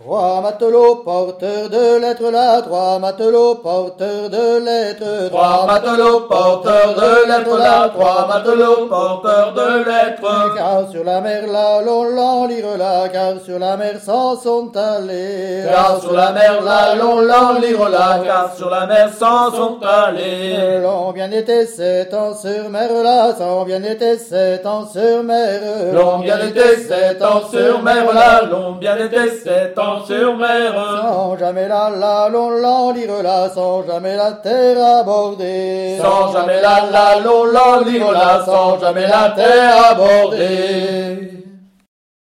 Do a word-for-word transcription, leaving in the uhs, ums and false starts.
Trois matelots porteurs de lettres là, trois matelots porteurs de lettres. Trois matelots porteurs de lettres là, trois matelots porteurs de lettres. Car sur la mer là, l'on l'enlire là, car sur la mer s'en sont allés. Car sur la mer là, l'on l'enlire là, car sur la mer s'en sont allés. L'on bien était sept ans sur mer là, s'en bien était sept ans sur mer. L'on bien était sept ans sur mer là, l'on bien était sept ans sur mer. Sans jamais la la l'on l'enlire là, sans jamais la terre aborder. Sans jamais la la l'on l'enlire là, sans jamais la terre aborder.